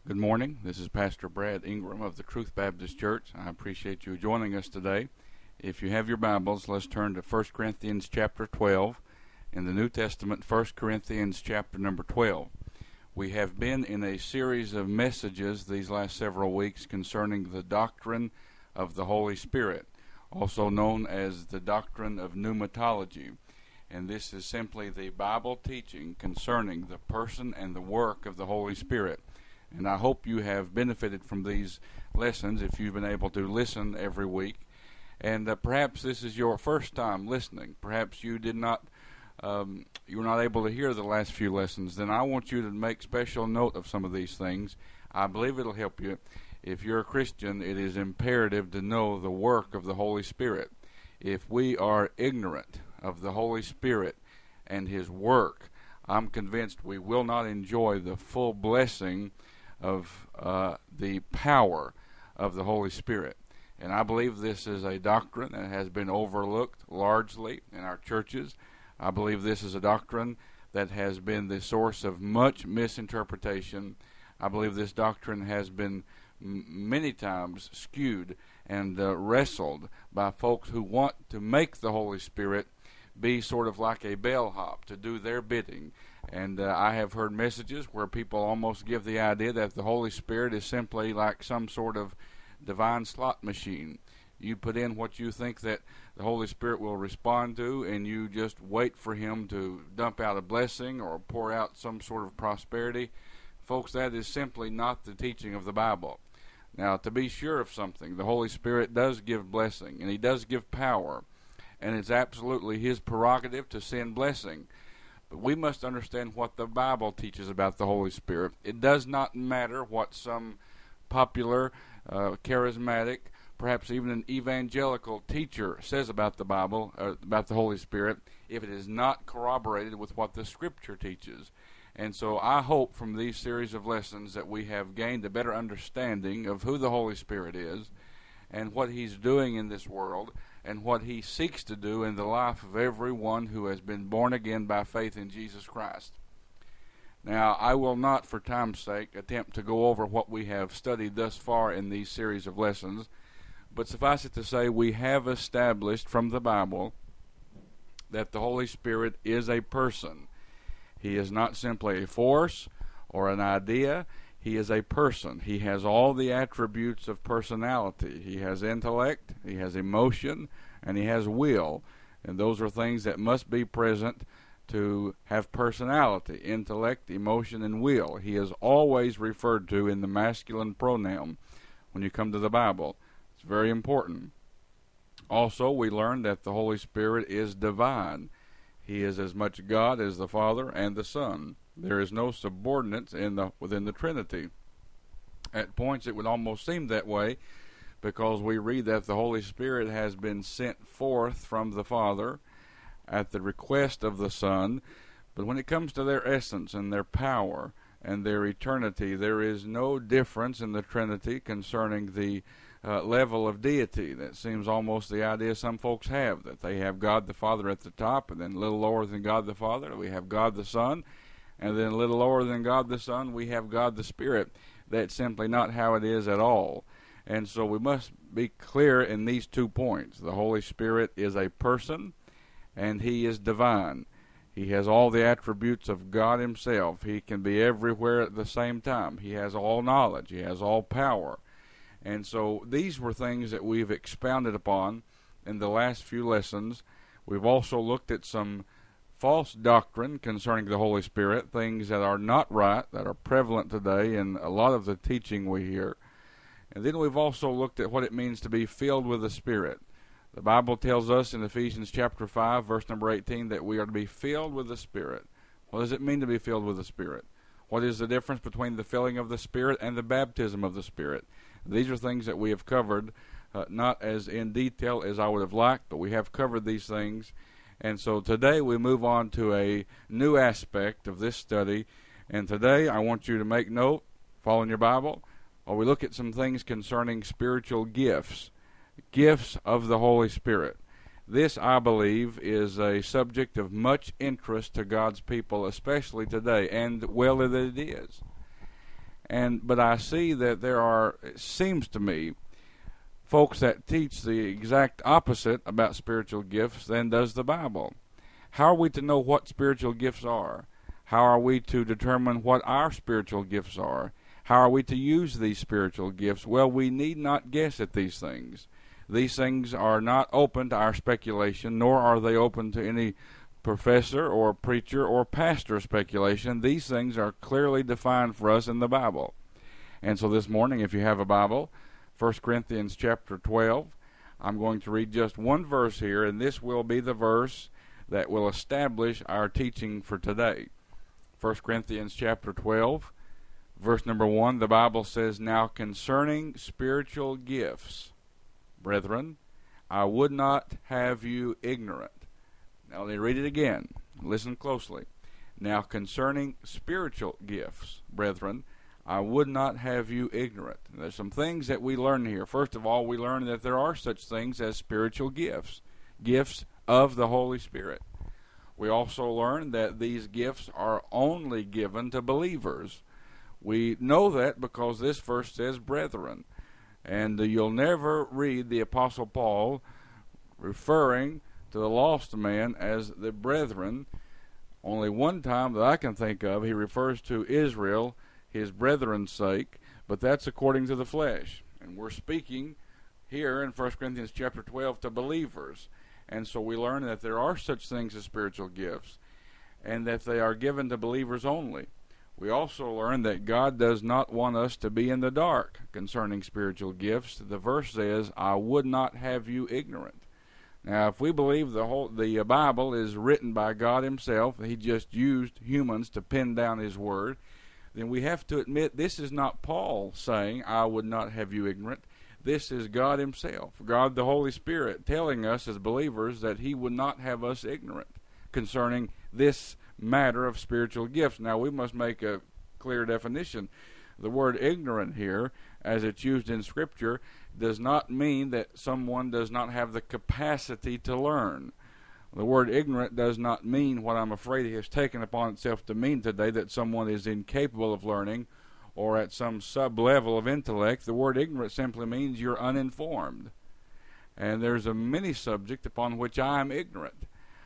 Good morning. This is Pastor Brad Ingram of the Truth Baptist Church. I appreciate you joining us today. If you have your Bibles, let's turn to 1 Corinthians chapter 12. In the New Testament, 1 Corinthians chapter number 12. We have been in a series of messages these last several weeks concerning the doctrine of the Holy Spirit, also known as the doctrine of pneumatology. And this is simply the Bible teaching concerning the person and the work of the Holy Spirit. And I hope you have benefited from these lessons if you've been able to listen every week. And perhaps this is your first time listening. Perhaps you did not, you were not able to hear the last few lessons. Then I want you to make special note of some of these things. I believe it'll help you. If you're a Christian, it is imperative to know the work of the Holy Spirit. If we are ignorant of the Holy Spirit and His work, I'm convinced we will not enjoy the full blessing of the power of the Holy Spirit. And I believe this is a doctrine that has been overlooked largely in our churches. I believe this is a doctrine that has been the source of much misinterpretation. I believe this doctrine has been many times skewed and wrestled by folks who want to make the Holy Spirit be sort of like a bellhop, to do their bidding. And I have heard messages where people almost give the idea that the Holy Spirit is simply like some sort of divine slot machine. You put in what you think that the Holy Spirit will respond to, and you just wait for Him to dump out a blessing or pour out some sort of prosperity. Folks, that is simply not the teaching of the Bible. Now, to be sure of something, the Holy Spirit does give blessing, and He does give power, and it's absolutely His prerogative to send blessing. But we must understand what the Bible teaches about the Holy Spirit. It does not matter what some popular, charismatic, perhaps even an evangelical teacher says about the Bible, about the Holy Spirit, if it is not corroborated with what the Scripture teaches. And so I hope from these series of lessons that we have gained a better understanding of who the Holy Spirit is and what He's doing in this world, and what He seeks to do in the life of everyone who has been born again by faith in Jesus Christ. Now, I will not, for time's sake, attempt to go over what we have studied thus far in these series of lessons, but suffice it to say, we have established from the Bible that the Holy Spirit is a person. He is not simply a force or an idea. He is a person. He has all the attributes of personality. He has intellect, He has emotion, and He has will. And those are things that must be present to have personality, intellect, emotion, and will. He is always referred to in the masculine pronoun when you come to the Bible. It's very important. Also, we learn that the Holy Spirit is divine. He is as much God as the Father and the Son. There is no subordinates within the Trinity. At points it would almost seem that way, because we read that the Holy Spirit has been sent forth from the Father at the request of the Son. But when it comes to their essence and their power and their eternity, there is no difference in the Trinity concerning the level of deity. That seems almost the idea some folks have, that they have God the Father at the top, and then a little lower than God the Father we have God the Son, and then a little lower than God the Son we have God the Spirit. That's simply not how it is at all. And so we must be clear in these 2 points. The Holy Spirit is a person, and He is divine. He has all the attributes of God Himself. He can be everywhere at the same time. He has all knowledge. He has all power. And so these were things that we've expounded upon in the last few lessons. We've also looked at some false doctrine concerning the Holy Spirit, things that are not right, that are prevalent today in a lot of the teaching we hear. And then we've also looked at what it means to be filled with the Spirit. The Bible tells us in Ephesians chapter 5, verse number 18, that we are to be filled with the Spirit. What does it mean to be filled with the Spirit? What is the difference between the filling of the Spirit and the baptism of the Spirit? These are things that we have covered, not as in detail as I would have liked, but we have covered these things. And so today we move on to a new aspect of this study. And today I want you to make note, follow in your Bible, while we look at some things concerning spiritual gifts of the Holy Spirit. This, I believe, is a subject of much interest to God's people, especially today, and well, it is. But I see that there are, it seems to me, folks that teach the exact opposite about spiritual gifts than does the Bible. How are we to know what spiritual gifts are? How are we to determine what our spiritual gifts are? How are we to use these spiritual gifts? Well, we need not guess at these things. These things are not open to our speculation, nor are they open to any professor or preacher or pastor speculation. These things are clearly defined for us in the Bible. And so this morning, if you have a Bible, 1 Corinthians chapter 12, I'm going to read just one verse here, and this will be the verse that will establish our teaching for today. 1 Corinthians chapter 12, verse number 1, the Bible says, "Now concerning spiritual gifts, brethren, I would not have you ignorant." Now let me read it again. Listen closely. "Now concerning spiritual gifts, brethren, I would not have you ignorant." There's some things that we learn here. First of all, we learn that there are such things as spiritual gifts, gifts of the Holy Spirit. We also learn that these gifts are only given to believers. We know that because this verse says brethren. And you'll never read the Apostle Paul referring to the lost man as the brethren. Only one time that I can think of, he refers to Israel, his brethren's sake, but that's according to the flesh. And we're speaking here in 1 Corinthians chapter 12 to believers. And so we learn that there are such things as spiritual gifts, and that they are given to believers only. We also learn that God does not want us to be in the dark concerning spiritual gifts. The verse says, "I would not have you ignorant." Now, if we believe the Bible is written by God himself, he just used humans to pen down his word, then we have to admit this is not Paul saying, "I would not have you ignorant." This is God himself, God the Holy Spirit, telling us as believers that he would not have us ignorant concerning this matter of spiritual gifts. Now, we must make a clear definition. The word ignorant here, as it's used in Scripture, does not mean that someone does not have the capacity to learn. The word ignorant does not mean what I'm afraid it has taken upon itself to mean today, that someone is incapable of learning or at some sub-level of intellect. The word ignorant simply means you're uninformed. And there's a mini subject upon which I am ignorant.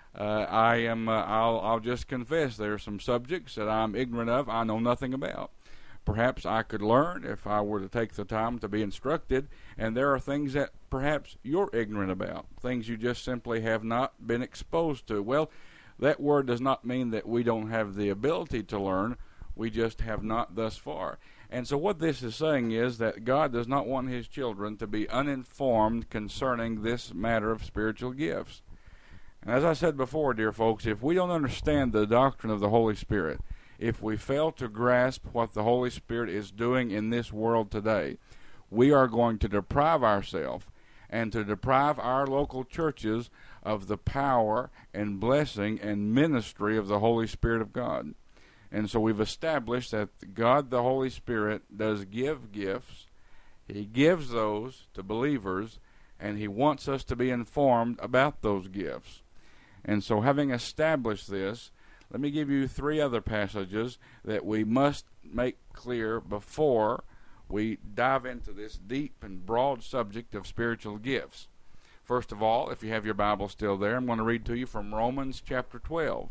I'll just confess there are some subjects that I'm ignorant of, I know nothing about. Perhaps I could learn if I were to take the time to be instructed, and there are things that perhaps you're ignorant about, things you just simply have not been exposed to. Well, that word does not mean that we don't have the ability to learn, we just have not thus far. And so what this is saying is that God does not want his children to be uninformed concerning this matter of spiritual gifts. And as I said before, dear folks, if we don't understand the doctrine of the Holy Spirit, if we fail to grasp what the Holy Spirit is doing in this world today, we are going to deprive ourselves and to deprive our local churches of the power and blessing and ministry of the Holy Spirit of God. And so we've established that God the Holy Spirit does give gifts. He gives those to believers, and he wants us to be informed about those gifts. And so having established this, let me give you three other passages that we must make clear before we dive into this deep and broad subject of spiritual gifts. First of all, if you have your Bible still there, I'm going to read to you from Romans chapter 12.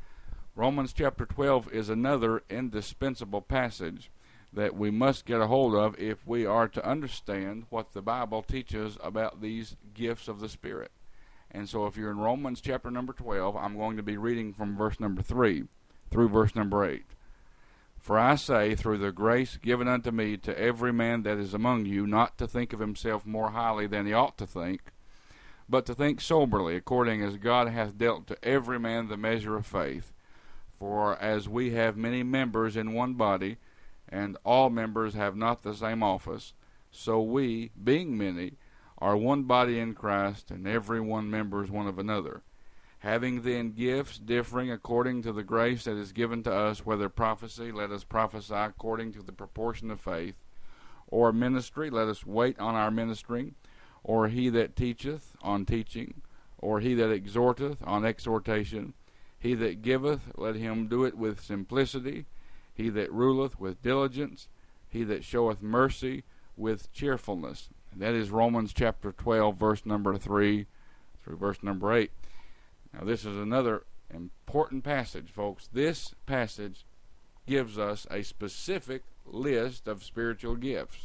Romans chapter 12 is another indispensable passage that we must get a hold of if we are to understand what the Bible teaches about these gifts of the Spirit. And so if you're in Romans chapter number 12, I'm going to be reading from verse number 3 through verse number 8. "For I say, through the grace given unto me, to every man that is among you, not to think of himself more highly than he ought to think, but to think soberly, according as God hath dealt to every man the measure of faith. For as we have many members in one body, and all members have not the same office, so we, being many, are one body in Christ, and every one members one of another. Having then gifts differing according to the grace that is given to us, whether prophecy, let us prophesy according to the proportion of faith, or ministry, let us wait on our ministering, or he that teacheth, on teaching, or he that exhorteth, on exhortation. He that giveth, let him do it with simplicity. He that ruleth, with diligence. he that showeth mercy with cheerfulness. That is Romans chapter 12, verse number 3 through verse number 8. Now this is another important passage, folks. This passage gives us a specific list of spiritual gifts.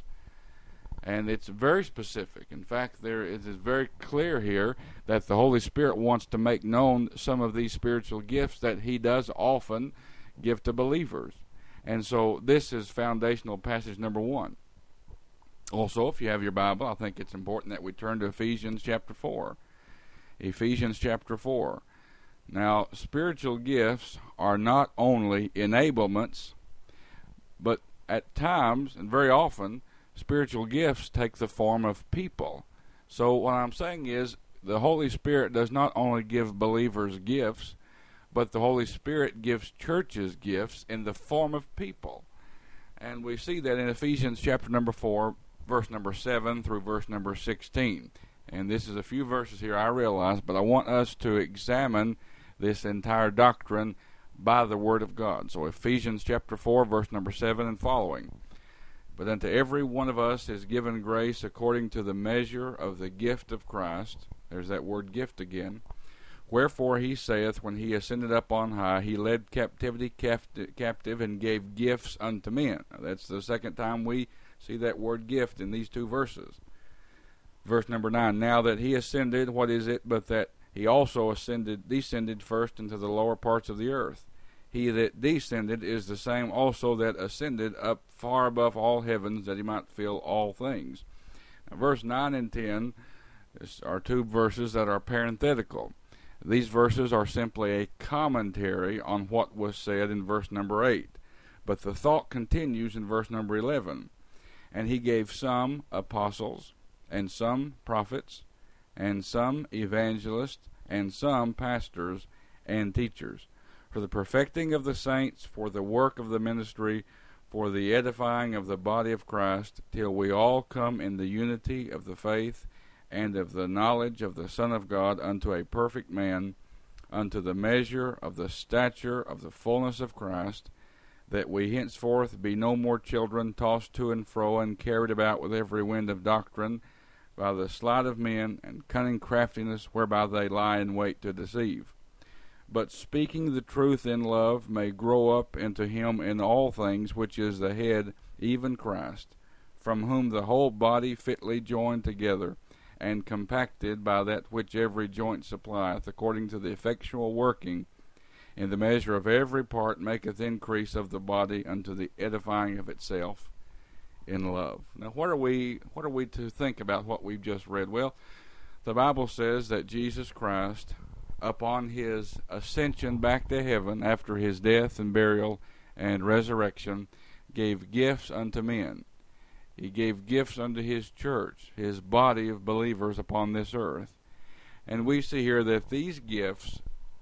And it's very specific. In fact, it is very clear here that the Holy Spirit wants to make known some of these spiritual gifts that he does often give to believers. And so this is foundational passage number 1. Also, if you have your Bible, I think it's important that we turn to Ephesians chapter 4. Ephesians chapter 4. Now, spiritual gifts are not only enablements, but at times, and very often, spiritual gifts take the form of people. So what I'm saying is the Holy Spirit does not only give believers gifts, but the Holy Spirit gives churches gifts in the form of people. And we see that in Ephesians chapter number 4, verse number 7 through verse number 16. And this is a few verses here, I realize, but I want us to examine this entire doctrine by the Word of God. So Ephesians chapter 4, verse number 7 and following. But unto every one of us is given grace according to the measure of the gift of Christ. There's that word gift again. Wherefore he saith, when he ascended up on high, he led captivity captive and gave gifts unto men. Now, that's the second time we see that word gift in these two verses. Verse number 9, now that he ascended, what is it but that he also descended first into the lower parts of the earth? He that descended is the same also that ascended up far above all heavens, that he might fill all things. Now, verse 9 and 10 are two verses that are parenthetical. These verses are simply a commentary on what was said in verse number 8. But the thought continues in verse number 11. And he gave some apostles, and some prophets, and some evangelists, and some pastors and teachers, for the perfecting of the saints, for the work of the ministry, for the edifying of the body of Christ, till we all come in the unity of the faith and of the knowledge of the Son of God, unto a perfect man, unto the measure of the stature of the fullness of Christ, that we henceforth be no more children, tossed to and fro, and carried about with every wind of doctrine, by the sleight of men and cunning craftiness, whereby they lie in wait to deceive. But speaking the truth in love may grow up into him in all things, which is the head, even Christ, from whom the whole body fitly joined together, and compacted by that which every joint supplieth, according to the effectual working in the measure of every part, maketh increase of the body unto the edifying of itself in love. Now, what are we to think about what we've just read? Well, the Bible says that Jesus Christ, upon his ascension back to heaven after his death and burial and resurrection, gave gifts unto men. He gave gifts unto his church, his body of believers upon this earth. And we see here that these gifts,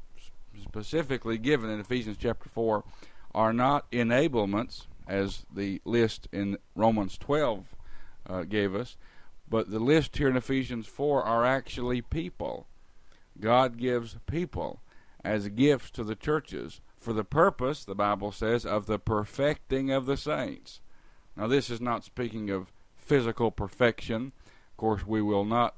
specifically given in Ephesians chapter 4, are not enablements, as the list in Romans 12 gave us, but the list here in Ephesians 4 are actually people. God gives people as gifts to the churches for the purpose, the Bible says, of the perfecting of the saints. Now, this is not speaking of physical perfection. Of course, we will not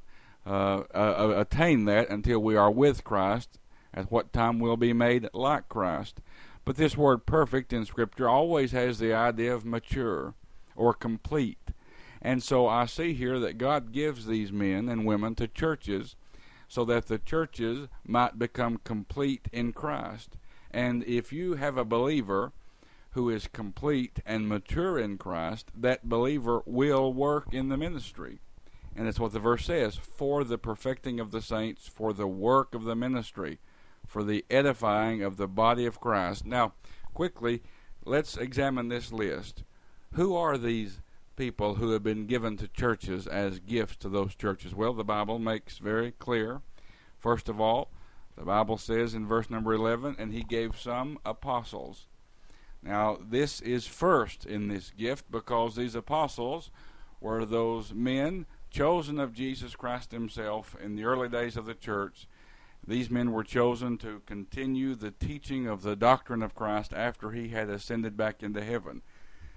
attain that until we are with Christ, at what time we'll be made like Christ. But this word perfect in Scripture always has the idea of mature or complete. And so I see here that God gives these men and women to churches so that the churches might become complete in Christ. And if you have a believer who is complete and mature in Christ, that believer will work in the ministry. And that's what the verse says, for the perfecting of the saints, for the work of the ministry, for the edifying of the body of Christ. Now, quickly, let's examine this list. Who are these people who have been given to churches as gifts to those churches? Well, the Bible makes very clear. First of all, the Bible says in verse number 11, and he gave some apostles. Now, this is first in this gift because these apostles were those men chosen of Jesus Christ himself in the early days of the church. These men were chosen to continue the teaching of the doctrine of Christ after he had ascended back into heaven.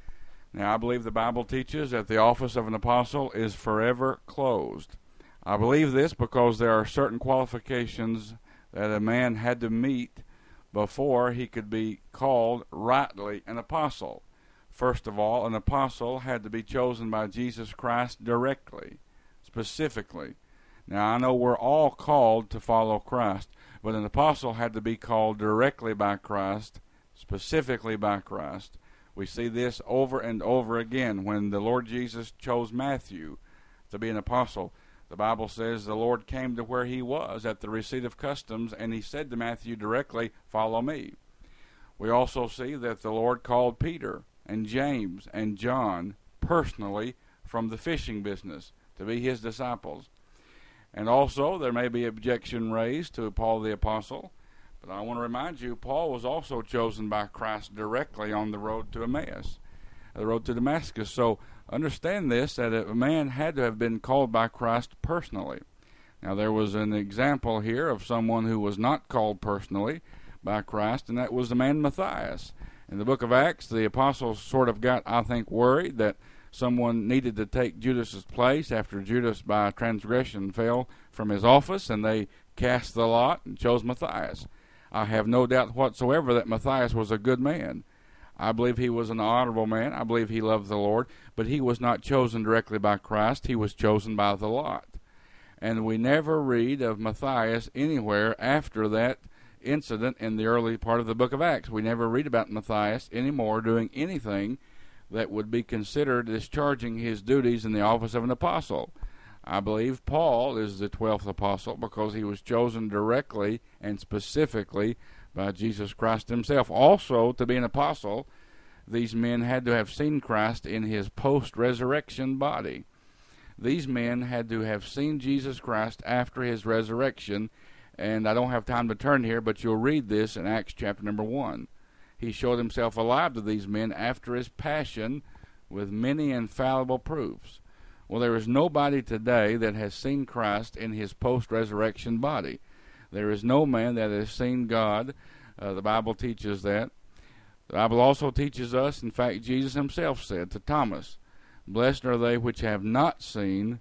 Now, I believe the Bible teaches that the office of an apostle is forever closed. I believe this because there are certain qualifications that a man had to meet before he could be called rightly an apostle. First of all, an apostle had to be chosen by Jesus Christ directly, specifically. Now, I know we're all called to follow Christ, but an apostle had to be called directly by Christ, specifically by Christ. We see this over and over again. When the Lord Jesus chose Matthew to be an apostle, the Bible says the Lord came to where he was at the receipt of customs, and he said to Matthew directly, "Follow me." We also see that the Lord called Peter and James and John personally from the fishing business to be his disciples. And also there may be objection raised to Paul the apostle, but I want to remind you, Paul was also chosen by Christ directly on the road to Emmaus, the road to Damascus. So understand this, that a man had to have been called by Christ personally. Now, there was an example here of someone who was not called personally by Christ, and that was the man Matthias. In the book of Acts, the apostles sort of got, I think, worried that someone needed to take Judas's place after Judas by transgression fell from his office, and they cast the lot and chose Matthias. I have no doubt whatsoever that Matthias was a good man. I believe he was an honorable man. I believe he loved the Lord, but he was not chosen directly by Christ. He was chosen by the lot. And we never read of Matthias anywhere after that incident in the early part of the book of Acts. We never read about Matthias anymore doing anything that would be considered discharging his duties in the office of an apostle. I believe Paul is the 12th apostle because he was chosen directly and specifically by Jesus Christ himself. Also, to be an apostle, these men had to have seen Christ in his post-resurrection body. These men had to have seen Jesus Christ after his resurrection, and I don't have time to turn here, but you'll read this in Acts chapter number 1. He showed himself alive to these men after his passion with many infallible proofs. Well, there is nobody today that has seen Christ in his post-resurrection body. There is no man that has seen God. The Bible teaches that. The Bible also teaches us, in fact, Jesus himself said to Thomas, "Blessed are they which have not seen,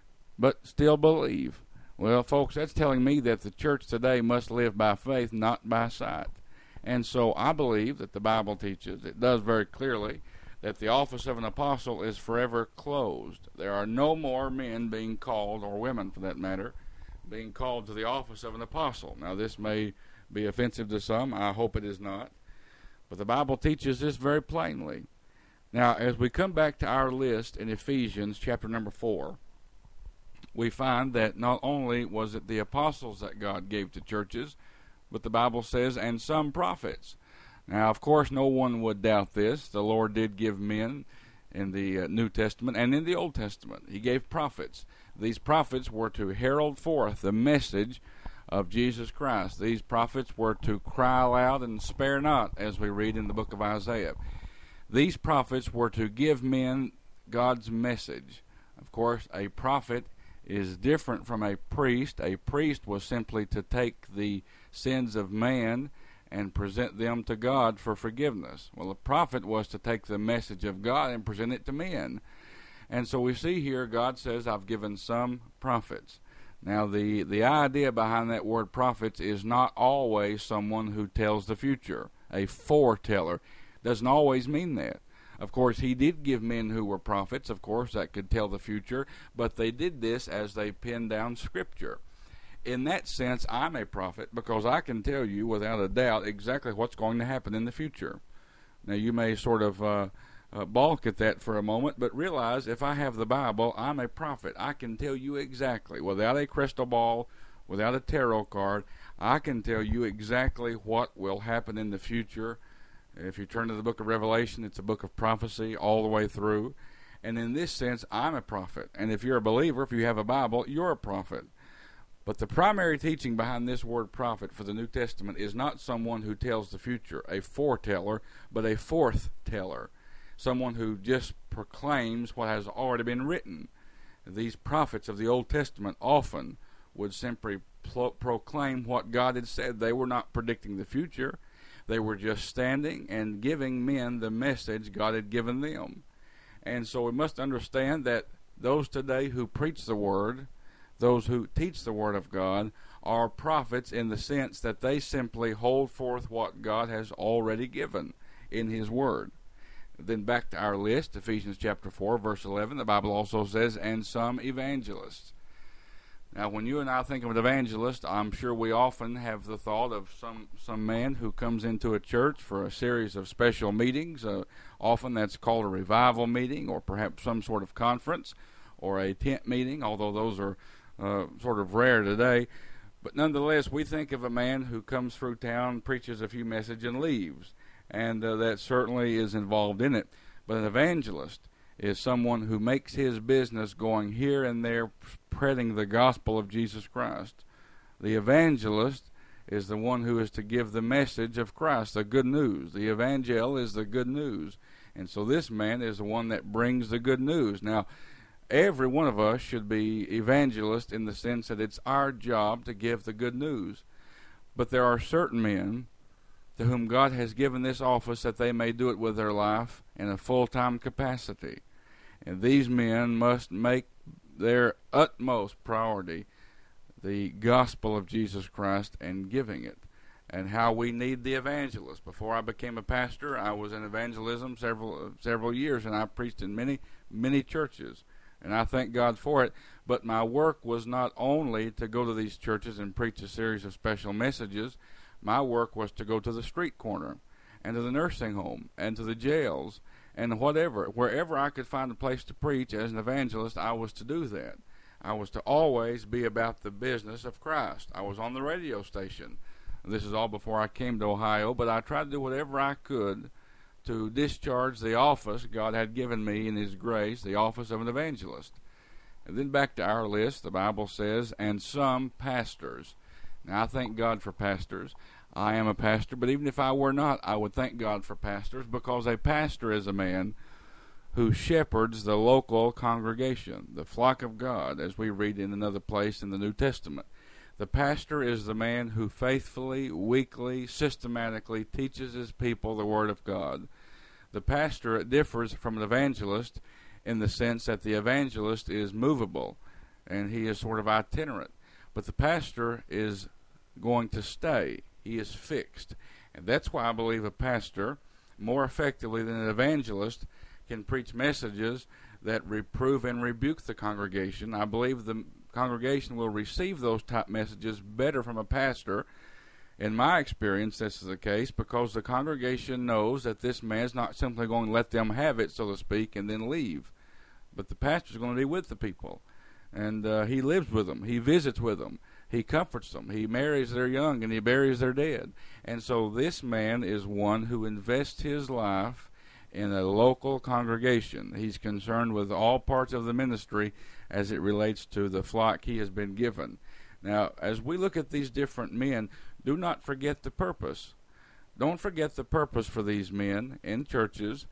but still believe." Well, folks, that's telling me that the church today must live by faith, not by sight. And so I believe that the Bible teaches, it does very clearly, that the office of an apostle is forever closed. There are no more men being called, or women for that matter, being called to the office of an apostle. Now, this may be offensive to some. I hope it is not. But the Bible teaches this very plainly. Now, as we come back to our list in Ephesians chapter number 4, we find that not only was it the apostles that God gave to churches, but the Bible says, and some prophets. Now, of course, no one would doubt this. The Lord did give men in the New Testament and in the Old Testament. He gave prophets. These prophets were to herald forth the message of Jesus Christ. These prophets were to cry aloud and spare not, as we read in the book of Isaiah. These prophets were to give men God's message. Of course, a prophet is different from a priest. A priest was simply to take the sins of man and present them to God for forgiveness. Well, a prophet was to take the message of God and present it to men. And so we see here God says, I've given some prophets. Now, the idea behind that word prophets is not always someone who tells the future. A foreteller doesn't always mean that. Of course, he did give men who were prophets, of course, that could tell the future, but they did this as they penned down Scripture. In that sense, I'm a prophet because I can tell you without a doubt exactly what's going to happen in the future. Now, you may sort of balk at that for a moment, but realize if I have the Bible, I'm a prophet. I can tell you exactly, without a crystal ball, without a tarot card, I can tell you exactly what will happen in the future. If you turn to the book of Revelation, it's a book of prophecy all the way through. And in this sense, I'm a prophet. And if you're a believer, if you have a Bible, you're a prophet. But the primary teaching behind this word prophet for the New Testament is not someone who tells the future, a foreteller, but a forth-teller, someone who just proclaims what has already been written. These prophets of the Old Testament often would simply proclaim what God had said. They were not predicting the future. They were just standing and giving men the message God had given them. And so we must understand that those today who preach the Word, those who teach the Word of God, are prophets in the sense that they simply hold forth what God has already given in His Word. Then back to our list, Ephesians chapter 4, verse 11, the Bible also says, and some evangelists. Now, when you and I think of an evangelist, I'm sure we often have the thought of some man who comes into a church for a series of special meetings. Often that's called a revival meeting, or perhaps some sort of conference, or a tent meeting, although those are sort of rare today. But nonetheless, we think of a man who comes through town, preaches a few messages, and leaves. And that certainly is involved in it. But an evangelist is someone who makes his business going here and there, spreading the gospel of Jesus Christ. The evangelist is the one who is to give the message of Christ, the good news. The evangel is the good news. And so this man is the one that brings the good news. Now, every one of us should be evangelists in the sense that it's our job to give the good news. But there are certain men to whom God has given this office that they may do it with their life in a full-time capacity. And these men must make their utmost priority the gospel of Jesus Christ and giving it. And how we need the evangelist. Before I became a pastor, I was in evangelism several years, and I preached in many churches. And I thank God for it. But my work was not only to go to these churches and preach a series of special messages. My work was to go to the street corner and to the nursing home and to the jails and wherever I could find a place to preach as an evangelist, I was to do that. I was to always be about the business of Christ. I was on the radio station. This is all before I came to Ohio, but I tried to do whatever I could to discharge the office God had given me in His grace, the office of an evangelist. And then back to our list, the Bible says, and some pastors. Now, I thank God for pastors. I am a pastor, but even if I were not, I would thank God for pastors, because a pastor is a man who shepherds the local congregation, the flock of God, as we read in another place in the New Testament. The pastor is the man who faithfully, weekly, systematically teaches his people the Word of God. The pastor differs from an evangelist in the sense that the evangelist is movable, and he is sort of itinerant. But the pastor is going to stay. He is fixed. And that's why I believe a pastor, more effectively than an evangelist, can preach messages that reprove and rebuke the congregation. I believe the congregation will receive those type messages better from a pastor. In my experience, this is the case, because the congregation knows that this man is not simply going to let them have it, so to speak, and then leave. But the pastor is going to be with the people. And he lives with them. He visits with them. He comforts them. He marries their young and he buries their dead. And so this man is one who invests his life in a local congregation. He's concerned with all parts of the ministry as it relates to the flock he has been given. Now, as we look at these different men, do not forget the purpose. Don't forget the purpose for these men in churches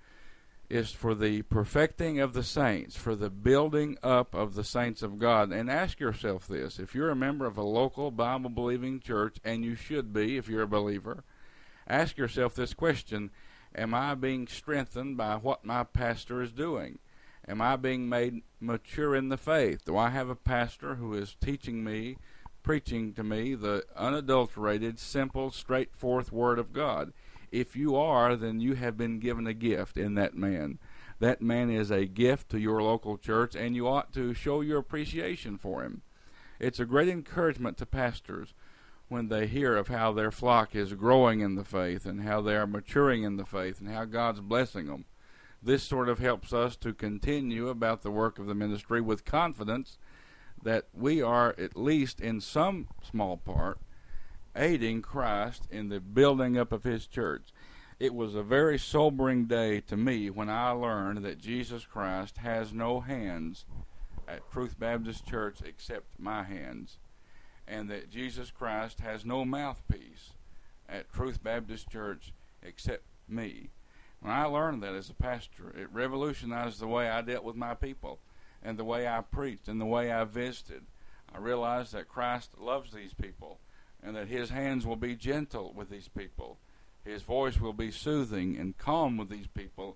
is for the perfecting of the saints, for the building up of the saints of God. And ask yourself this: if you're a member of a local Bible-believing church, and you should be if you're a believer, ask yourself this question: am I being strengthened by what my pastor is doing? Am I being made mature in the faith? Do I have a pastor who is teaching me, preaching to me the unadulterated, simple, straightforward Word of God? If you are, then you have been given a gift in that man. That man is a gift to your local church, and you ought to show your appreciation for him. It's a great encouragement to pastors when they hear of how their flock is growing in the faith and how they are maturing in the faith and how God's blessing them. This sort of helps us to continue about the work of the ministry with confidence that we are, at least in some small part, aiding Christ in the building up of His church. It was a very sobering day to me when I learned that Jesus Christ has no hands at Truth Baptist Church except my hands, and that Jesus Christ has no mouthpiece at Truth Baptist Church except me. When I learned that as a pastor, it revolutionized the way I dealt with my people and the way I preached and the way I visited. I realized that Christ loves these people, and that His hands will be gentle with these people. His voice will be soothing and calm with these people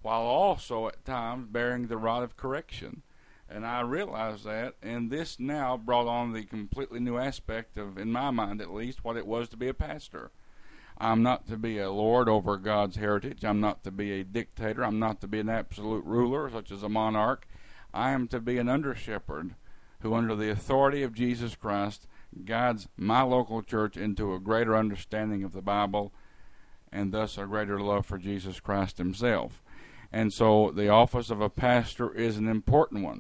while also at times bearing the rod of correction. And I realized that, and this now brought on the completely new aspect of, in my mind at least, what it was to be a pastor. I'm not to be a lord over God's heritage. I'm not to be a dictator. I'm not to be an absolute ruler, such as a monarch. I am to be an under-shepherd who, under the authority of Jesus Christ, guides my local church into a greater understanding of the Bible and thus a greater love for Jesus Christ himself. And so the office of a pastor is an important one.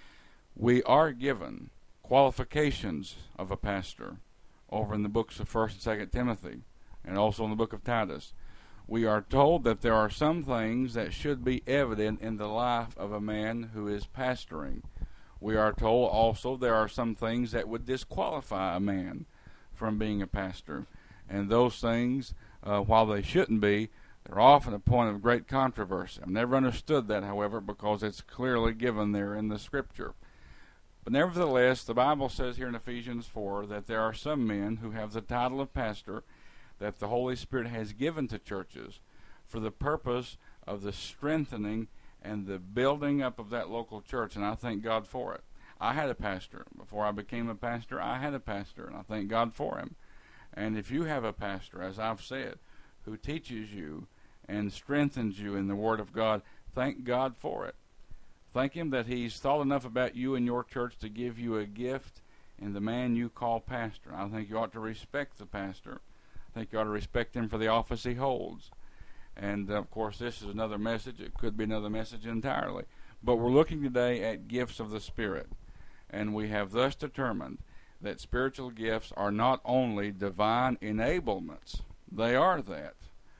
We are given qualifications of a pastor over in the books of 1st and 2nd Timothy and also in the book of Titus. We are told that there are some things that should be evident in the life of a man who is pastoring. We are told also there are some things that would disqualify a man from being a pastor. And those things, while they shouldn't be, they're often a point of great controversy. I've never understood that, however, because it's clearly given there in the Scripture. But nevertheless, the Bible says here in Ephesians 4 that there are some men who have the title of pastor that the Holy Spirit has given to churches for the purpose of the strengthening and the building up of that local church, and I thank God for it. I had a pastor. Before I became a pastor, I had a pastor, and I thank God for him. And if you have a pastor, as I've said, who teaches you and strengthens you in the Word of God, thank God for it. Thank Him that He's thought enough about you and your church to give you a gift in the man you call pastor. I think you ought to respect the pastor. I think you ought to respect him for the office he holds. And, of course, this is another message. It could be another message entirely. But we're looking today at gifts of the Spirit. And we have thus determined that spiritual gifts are not only divine enablements. They are that.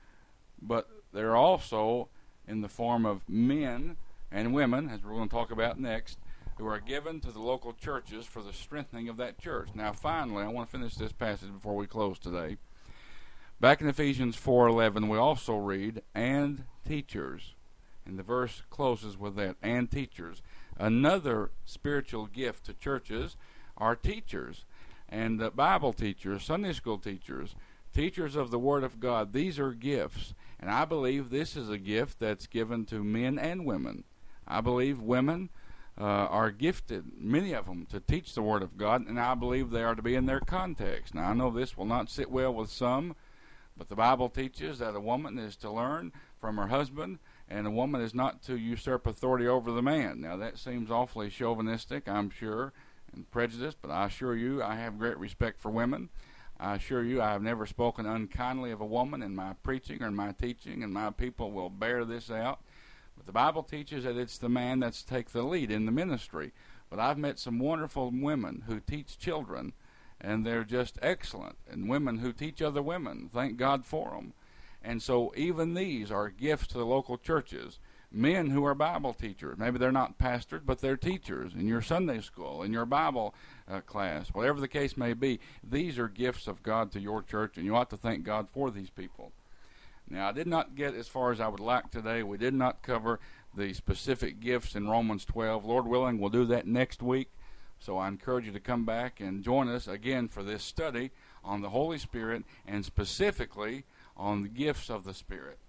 But they're also in the form of men and women, as we're going to talk about next, who are given to the local churches for the strengthening of that church. Now, finally, I want to finish this passage before we close today. Back in Ephesians 4:11, we also read, and teachers. And the verse closes with that, and teachers. Another spiritual gift to churches are teachers. And Bible teachers, Sunday school teachers, teachers of the Word of God. These are gifts. And I believe this is a gift that's given to men and women. I believe women are gifted, many of them, to teach the Word of God, and I believe they are to be in their context. Now, I know this will not sit well with some, but the Bible teaches that a woman is to learn from her husband, and a woman is not to usurp authority over the man. Now, that seems awfully chauvinistic, I'm sure, and prejudiced, but I assure you I have great respect for women. I assure you I have never spoken unkindly of a woman in my preaching or in my teaching, and my people will bear this out. But the Bible teaches that it's the man that's to take the lead in the ministry. But I've met some wonderful women who teach children, and they're just excellent. And women who teach other women, thank God for them. And so even these are gifts to the local churches. Men who are Bible teachers, maybe they're not pastors, but they're teachers in your Sunday school, in your Bible class, whatever the case may be. These are gifts of God to your church, and you ought to thank God for these people. Now, I did not get as far as I would like today. We did not cover the specific gifts in Romans 12. Lord willing, we'll do that next week. So I encourage you to come back and join us again for this study on the Holy Spirit and specifically on the gifts of the Spirit.